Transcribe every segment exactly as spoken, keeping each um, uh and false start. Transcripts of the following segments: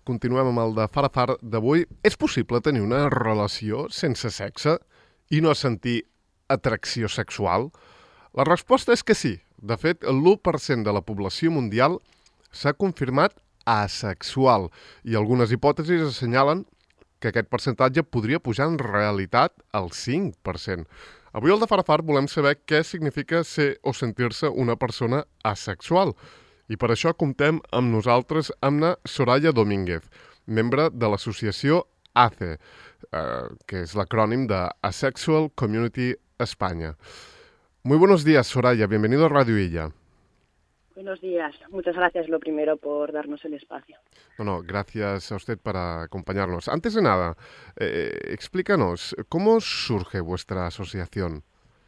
continuem amb el de Farafar d'avui. És possible tenir una relació sense sexe i no sentir atracció sexual? La resposta és que sí. De fet, l'u per cent de la població mundial s'ha confirmat asexual i algunes hipòtesis assenyalen que aquest percentatge podria pujar en realitat al cinc per cent. Avui al de Farafar volem saber què significa ser o sentir-se una persona asexual. I per això comptem amb nosaltres amb la Soraya Domínguez, membre de l'associació A C E, eh, que es l'acrònim de Asexual Community España. Muy buenos días, Soraya. Bienvenido a Radio Illa. Buenos días. Muchas gracias, lo primero, por darnos el espacio. No, no, gracias a usted por acompañarnos. Antes de nada, eh, explícanos, ¿cómo surge vuestra asociación?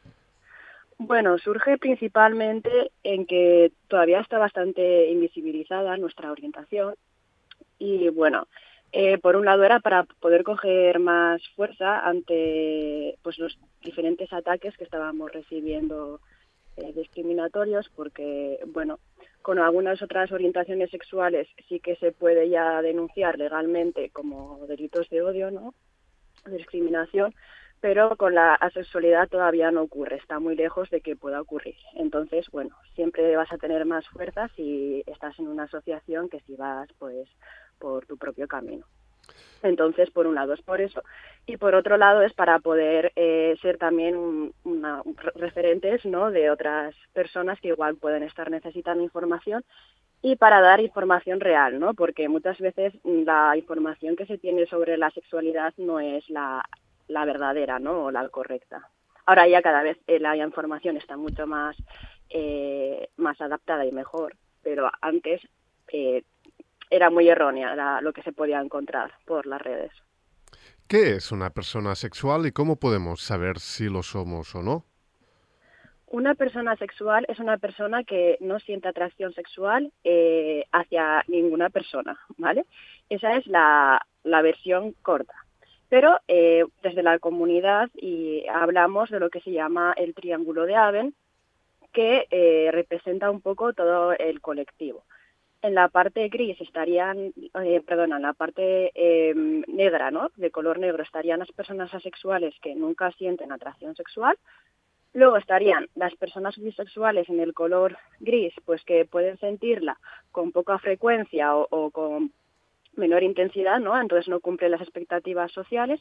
Bueno, surge principalmente en que todavía está bastante invisibilizada nuestra orientación y, bueno, eh, por un lado era para poder coger más fuerza ante pues los diferentes ataques que estábamos recibiendo eh, discriminatorios, porque, bueno, con algunas otras orientaciones sexuales sí que se puede ya denunciar legalmente como delitos de odio, ¿no?, de discriminación, pero con la asexualidad todavía no ocurre, está muy lejos de que pueda ocurrir. Entonces, bueno, siempre vas a tener más fuerza si estás en una asociación que si vas, pues, por tu propio camino. Entonces, por un lado es por eso, y por otro lado es para poder eh, ser también un, una, referentes, ¿no?, de otras personas que igual pueden estar necesitando información y para dar información real, ¿no?, porque muchas veces la información que se tiene sobre la sexualidad no es la la verdadera, ¿no?, o la correcta. Ahora ya cada vez eh, la información está mucho más, eh, más adaptada y mejor, pero antes eh, era muy errónea la, lo que se podía encontrar por las redes. ¿Qué es una persona sexual y cómo podemos saber si lo somos o no? Una persona sexual es una persona que no siente atracción sexual eh, hacia ninguna persona, ¿vale? Esa es la, la versión corta. Pero eh, desde la comunidad y hablamos de lo que se llama el triángulo de Aben, que eh, representa un poco todo el colectivo. En la parte gris estarían, eh, perdona, en la parte eh, negra, ¿no?, de color negro, estarían las personas asexuales que nunca sienten atracción sexual. Luego estarían las personas bisexuales en el color gris, pues que pueden sentirla con poca frecuencia o, o con menor intensidad, ¿no?, entonces no cumplen las expectativas sociales.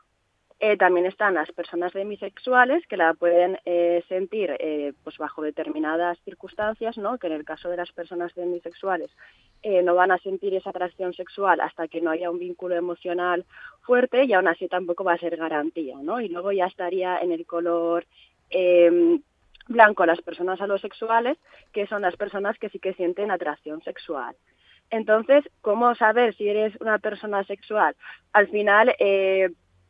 Eh, también están las personas demisexuales que la pueden eh, sentir eh, pues bajo determinadas circunstancias, ¿no?, que en el caso de las personas demisexuales eh, no van a sentir esa atracción sexual hasta que no haya un vínculo emocional fuerte y aún así tampoco va a ser garantía, ¿no? Y luego ya estaría en el color eh, blanco las personas alosexuales, que son las personas que sí que sienten atracción sexual. Entonces, ¿cómo saber si eres una persona sexual? Al final, eh,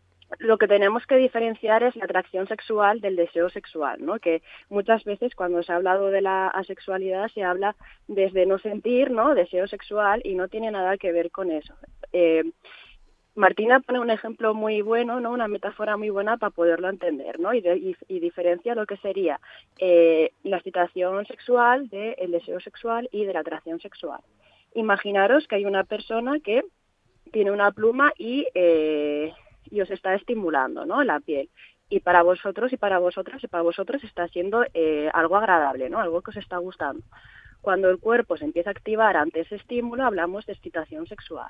lo que tenemos que diferenciar es la atracción sexual del deseo sexual, ¿no? Que muchas veces cuando se ha hablado de la asexualidad se habla desde no sentir, ¿no?, deseo sexual y no tiene nada que ver con eso. Eh, Martina pone un ejemplo muy bueno, ¿no?, una metáfora muy buena para poderlo entender, ¿no?, y, de, y, y diferencia lo que sería eh, la excitación sexual del deseo sexual y de la atracción sexual. Imaginaros que hay una persona que tiene una pluma y, eh, y os está estimulando, ¿no?, la piel. Y para vosotros y para vosotras y para vosotros está siendo eh, algo agradable, ¿no?, algo que os está gustando. Cuando el cuerpo se empieza a activar ante ese estímulo, hablamos de excitación sexual.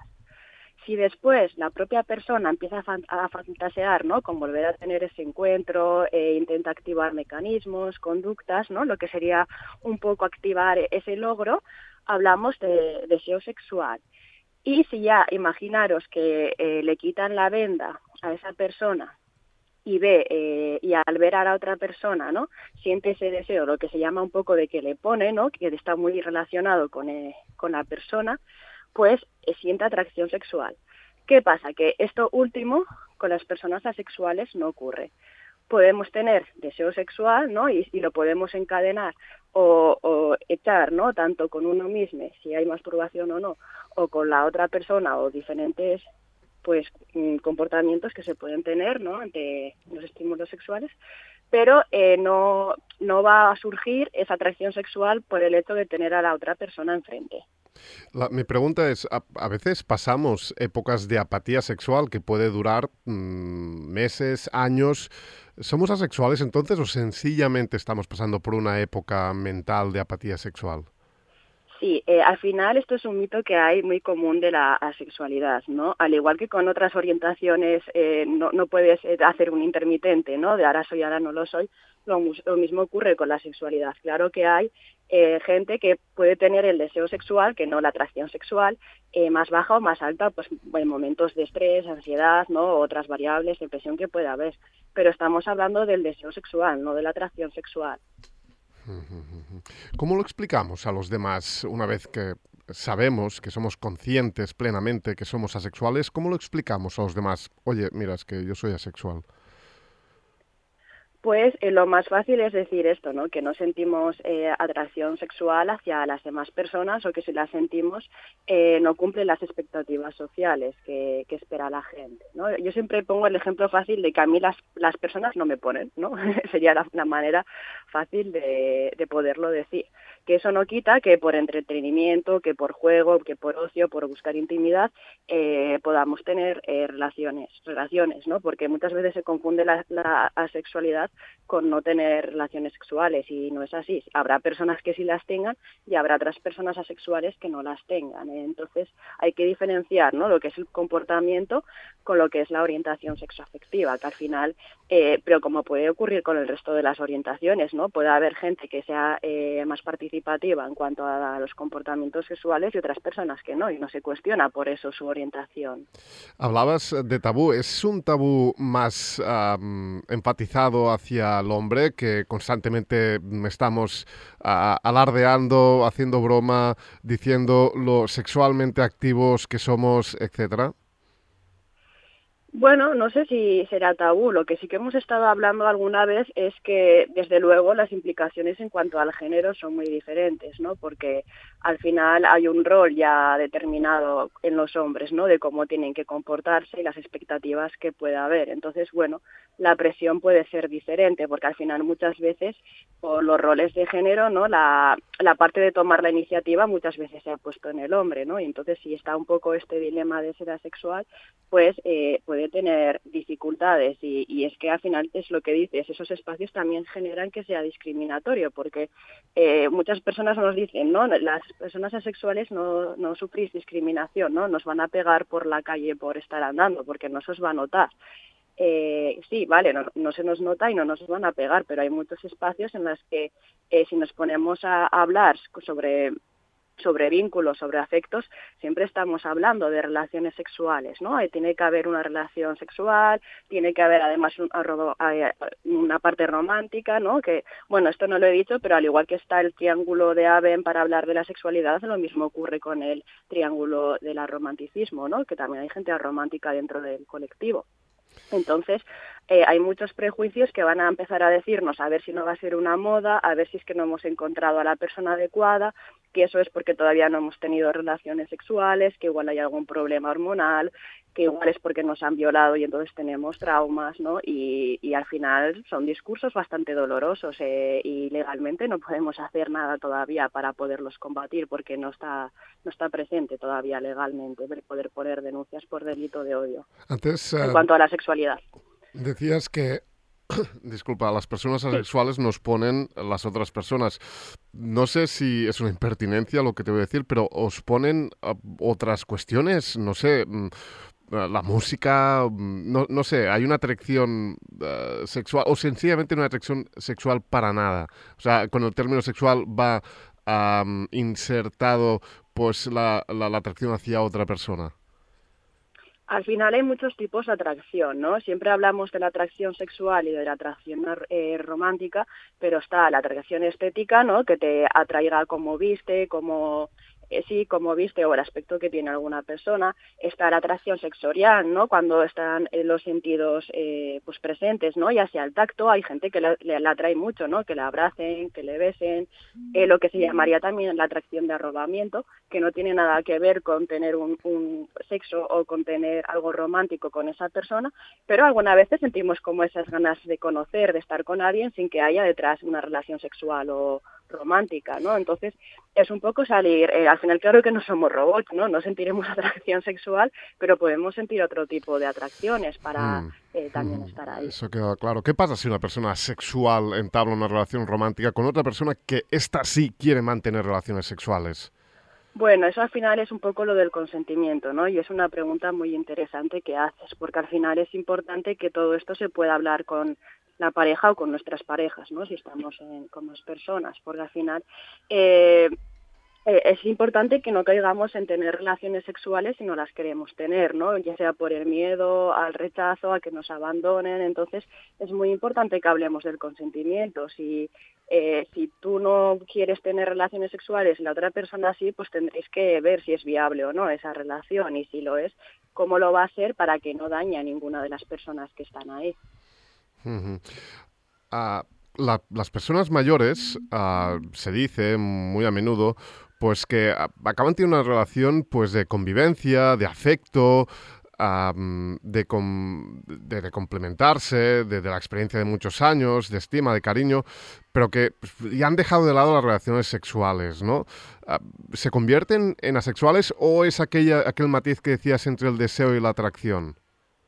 Si después la propia persona empieza a, fan- a fantasear, ¿no?, con volver a tener ese encuentro, eh, intenta activar mecanismos, conductas, ¿no?, lo que sería un poco activar ese logro, hablamos de deseo sexual. Y si ya imaginaros que eh, le quitan la venda a esa persona y ve eh, y al ver a la otra persona, ¿no?, siente ese deseo, lo que se llama un poco de que le pone, ¿no?, que está muy relacionado con, eh, con la persona, pues eh, siente atracción sexual. ¿Qué pasa? Que esto último con las personas asexuales no ocurre. Podemos tener deseo sexual, ¿no?, y, y lo podemos encadenar o, o echar, ¿no?, tanto con uno mismo, si hay masturbación o no, o con la otra persona, o diferentes pues comportamientos que se pueden tener, ¿no?, ante los estímulos sexuales, pero eh, no, no va a surgir esa atracción sexual por el hecho de tener a la otra persona enfrente. La, mi pregunta es, a, a, veces pasamos épocas de apatía sexual que puede durar mmm, meses, años. ¿Somos asexuales entonces o sencillamente estamos pasando por una época mental de apatía sexual? Sí, eh, al final esto es un mito que hay muy común de la asexualidad, ¿no? Al igual que con otras orientaciones eh, no, no puedes hacer un intermitente, ¿no? De ahora soy, ahora no lo soy. Lo, lo mismo ocurre con la sexualidad. Claro que hay eh, gente que puede tener el deseo sexual, que no la atracción sexual, eh, más baja o más alta, pues en momentos de estrés, ansiedad, ¿no? Otras variables, depresión que pueda haber. Pero estamos hablando del deseo sexual, no de la atracción sexual. ¿Cómo lo explicamos a los demás una vez que sabemos, que somos conscientes plenamente que somos asexuales? ¿Cómo lo explicamos a los demás? Oye, mira, es que yo soy asexual. Pues eh, lo más fácil es decir esto, ¿no? Que no sentimos eh, atracción sexual hacia las demás personas o que si la sentimos eh, no cumple las expectativas sociales que, que espera la gente, ¿no? Yo siempre pongo el ejemplo fácil de que a mí las, las personas no me ponen, ¿no? Sería la, la manera fácil de, de poderlo decir. Que eso no quita que por entretenimiento, que por juego, que por ocio, por buscar intimidad, eh, podamos tener eh, relaciones, relaciones, ¿no? Porque muchas veces se confunde la, la asexualidad con no tener relaciones sexuales y no es así. Habrá personas que sí las tengan y habrá otras personas asexuales que no las tengan, ¿eh? Entonces hay que diferenciar, ¿no? Lo que es el comportamiento con lo que es la orientación sexoafectiva, que al final, eh, pero como puede ocurrir con el resto de las orientaciones, ¿no? Puede haber gente que sea eh, más participativa en cuanto a los comportamientos sexuales y otras personas que no, y no se cuestiona por eso su orientación. Hablabas de tabú. ¿Es un tabú más um, enfatizado hacia el hombre, que constantemente estamos uh, alardeando, haciendo broma, diciendo lo sexualmente activos que somos, etcétera? Bueno, no sé si será tabú. Lo que sí que hemos estado hablando alguna vez es que, desde luego, las implicaciones en cuanto al género son muy diferentes, ¿no? Porque al final hay un rol ya determinado en los hombres, ¿no? De cómo tienen que comportarse y las expectativas que pueda haber. Entonces, bueno, la presión puede ser diferente, porque al final muchas veces, por los roles de género, ¿no? La, la parte de tomar la iniciativa muchas veces se ha puesto en el hombre, ¿no? Y entonces, si está un poco este dilema de ser asexual, pues eh, puede tener dificultades y, y es que al final es lo que dices, esos espacios también generan que sea discriminatorio, porque eh, muchas personas nos dicen, ¿no? Las personas asexuales no, no sufrís discriminación, ¿no? Nos van a pegar por la calle por estar andando, porque no se os va a notar. Eh, sí, vale, no, no se nos nota y no nos van a pegar, pero hay muchos espacios en los que eh, si nos ponemos a, a hablar sobre sobre vínculos, sobre afectos, siempre estamos hablando de relaciones sexuales, ¿no? Ahí tiene que haber una relación sexual, tiene que haber además un, una parte romántica, ¿no? Que, bueno, esto no lo he dicho, pero al igual que está el triángulo de Aben para hablar de la sexualidad, lo mismo ocurre con el triángulo del romanticismo, ¿no? Que también hay gente romántica dentro del colectivo. Entonces, eh, hay muchos prejuicios que van a empezar a decirnos a ver si no va a ser una moda, a ver si es que no hemos encontrado a la persona adecuada, que eso es porque todavía no hemos tenido relaciones sexuales, que igual hay algún problema hormonal, que igual es porque nos han violado y entonces tenemos traumas, ¿no? Y, y al final son discursos bastante dolorosos eh, y legalmente no podemos hacer nada todavía para poderlos combatir porque no está, no está presente todavía legalmente el poder poner denuncias por delito de odio. Antes, uh, en cuanto a la sexualidad. Decías que disculpa, las personas asexuales sí. nos ponen las otras personas. No sé si es una impertinencia lo que te voy a decir, pero ¿os ponen uh, otras cuestiones? No sé, mm, la música, mm, no, no sé, ¿hay una atracción uh, sexual o sencillamente una atracción sexual para nada? O sea, con el término sexual va um, insertado pues la, la, la atracción hacia otra persona. Al final hay muchos tipos de atracción, ¿no? Siempre hablamos de la atracción sexual y de la atracción eh, romántica, pero está la atracción estética, ¿no? Que te atraiga como viste, como eh, sí, como viste o el aspecto que tiene alguna persona. Está la atracción sensorial, ¿no? Cuando están eh, los sentidos eh, pues presentes, ¿no? Ya sea el tacto, hay gente que le, le, le atrae mucho, ¿no? Que le abracen, que le besen, eh, lo que se llamaría también la atracción de arrobamiento, que no tiene nada que ver con tener un, un sexo o con tener algo romántico con esa persona, pero algunas veces sentimos como esas ganas de conocer, de estar con alguien sin que haya detrás una relación sexual o, romántica, ¿no? Entonces, es un poco salir, eh, al final claro que no somos robots, ¿no? No sentiremos atracción sexual, pero podemos sentir otro tipo de atracciones para Mm, eh, también mm, estar ahí. Eso queda claro. ¿Qué pasa si una persona sexual entabla una relación romántica con otra persona que ésta sí quiere mantener relaciones sexuales? Bueno, eso al final es un poco lo del consentimiento, ¿no? Y es una pregunta muy interesante que haces, porque al final es importante que todo esto se pueda hablar con la pareja o con nuestras parejas, ¿no? Si estamos en, con más personas, porque al final eh, eh, es importante que no caigamos en tener relaciones sexuales si no las queremos tener, ¿no? Ya sea por el miedo, al rechazo, a que nos abandonen. Entonces, es muy importante que hablemos del consentimiento. Si, eh, si tú no quieres tener relaciones sexuales y la otra persona sí, pues tendréis que ver si es viable o no esa relación y si lo es, cómo lo va a hacer para que no dañe a ninguna de las personas que están ahí. Ujú. Ah, la- las personas mayores, ah, se dice muy a menudo, pues que ah, acaban teniendo una relación pues de convivencia, de afecto, ah, mm, de, com- de- de complementarse, de, de la experiencia de muchos años, de estima, de cariño, pero que pues, ya han dejado de lado las relaciones sexuales, ¿no? Ah, ¿se convierten en asexuales o es aquella, aquel matiz que decías entre el deseo y la atracción?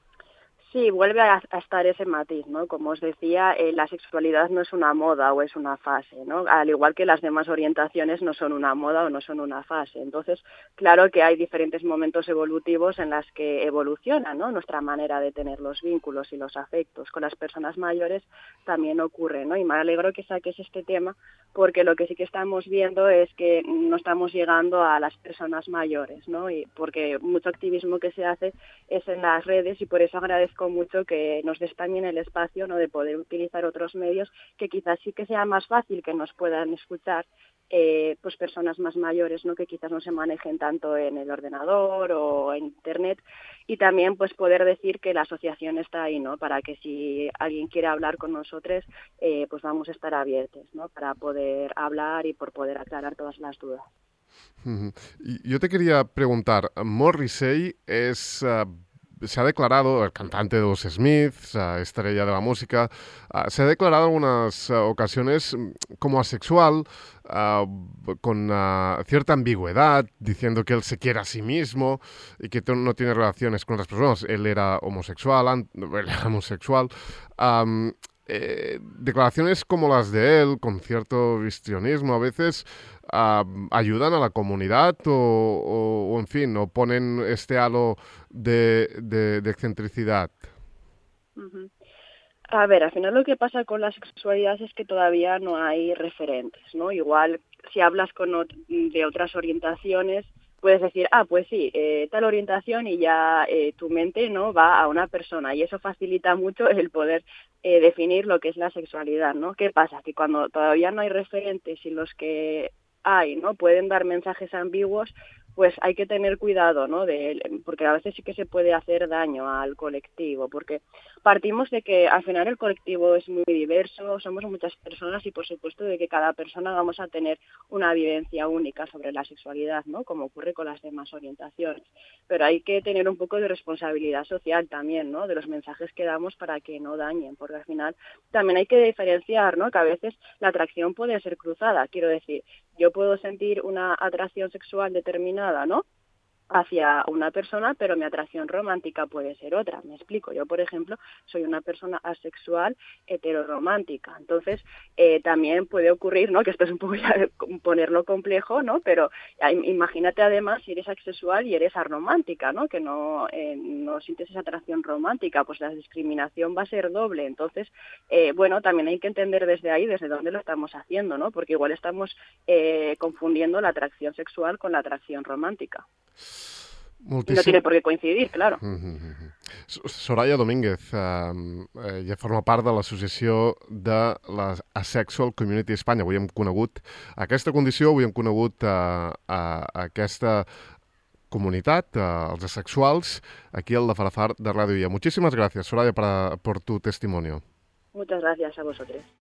Sí, vuelve a, a estar ese matiz, ¿no? Como os decía, eh, la sexualidad no es una moda o es una fase, ¿no? Al igual que las demás orientaciones no son una moda o no son una fase. Entonces, claro que hay diferentes momentos evolutivos en las que evoluciona, ¿no? Nuestra manera de tener los vínculos y los afectos. Con las personas mayores también ocurre, ¿no? Y me alegro que saques este tema porque lo que sí que estamos viendo es que no estamos llegando a las personas mayores, ¿no? Y porque mucho activismo que se hace es en las redes y por eso agradezco mucho que nos des también el espacio, ¿no?, de poder utilizar otros medios que quizás sí que sea más fácil que nos puedan escuchar eh, pues personas más mayores, ¿no?, que quizás no se manejen tanto en el ordenador o en internet y también pues poder decir que la asociación está ahí, ¿no?, para que si alguien quiere hablar con nosotros eh, pues vamos a estar abiertos, ¿no?, para poder hablar y por poder aclarar todas las dudas. Ujú. Y yo te quería preguntar, Morrissey es, ah, se ha declarado, el cantante de los Smiths, ah, estrella de la música, ah, se ha declarado en algunas ah, ocasiones mm, como asexual, ah, b- con ah, cierta ambigüedad, diciendo que él se quiere a sí mismo y que t- no tiene relaciones con otras personas. Él era homosexual, an- él era homosexual. Am, eh, declaraciones como las de él, con cierto histrionismo a veces, ah, ayudan a la comunidad o, o- o, en fin, o ponen este halo de, de- de excentricidad. Ujú. A ver, al final lo que pasa con la sexualidad es que todavía no hay referentes, ¿no? Igual si hablas con ot- de otras orientaciones, puedes decir, ah, pues sí, eh, tal orientación y ya eh, tu mente no va a una persona y eso facilita mucho el poder eh, definir lo que es la sexualidad, ¿no? ¿Qué pasa? Que cuando todavía no hay referentes y los que hay, ¿no?, pueden dar mensajes ambiguos, pues hay que tener cuidado, ¿no?, de, porque a veces sí que se puede hacer daño al colectivo, porque partimos de que al final el colectivo es muy diverso, somos muchas personas y por supuesto de que cada persona vamos a tener una vivencia única sobre la sexualidad, ¿no?, como ocurre con las demás orientaciones. Pero hay que tener un poco de responsabilidad social también, ¿no?, de los mensajes que damos para que no dañen, porque al final también hay que diferenciar, ¿no?, que a veces la atracción puede ser cruzada. Quiero decir, yo puedo sentir una atracción sexual determinada, ¿no?, hacia una persona, pero mi atracción romántica puede ser otra. Me explico. Yo, por ejemplo, soy una persona asexual heteroromántica. Entonces, eh, también puede ocurrir, ¿no?, que esto es un poco ya ponerlo complejo, ¿no?, pero eh, imagínate además si eres asexual y eres aromántica, ¿no?, que no, eh, no sientes esa atracción romántica, pues la discriminación va a ser doble. Entonces, eh, bueno, también hay que entender desde ahí, desde dónde lo estamos haciendo, ¿no?, porque igual estamos eh, confundiendo la atracción sexual con la atracción romántica. Y no Moltíssim... tiene por qué coincidir, claro. Mm -hmm. Soraya Domínguez eh, eh, ja forma part de l'associació de la Asexual Community Espanya. Avui hem conegut aquesta condició, avui hem conegut eh, eh, aquesta comunitat, eh, els asexuals, aquí al de Farafar de Ràdio I A. Muchísimas gracias, Soraya, para, por tu testimonio. Muchas gracias a vosotros.